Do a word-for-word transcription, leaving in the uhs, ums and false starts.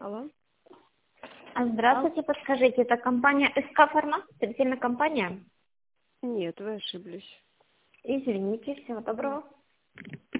Алло. А, Здравствуйте, подскажите, это компания СК Фармас, строительная компания? Нет, вы ошиблись. Извините, всего доброго.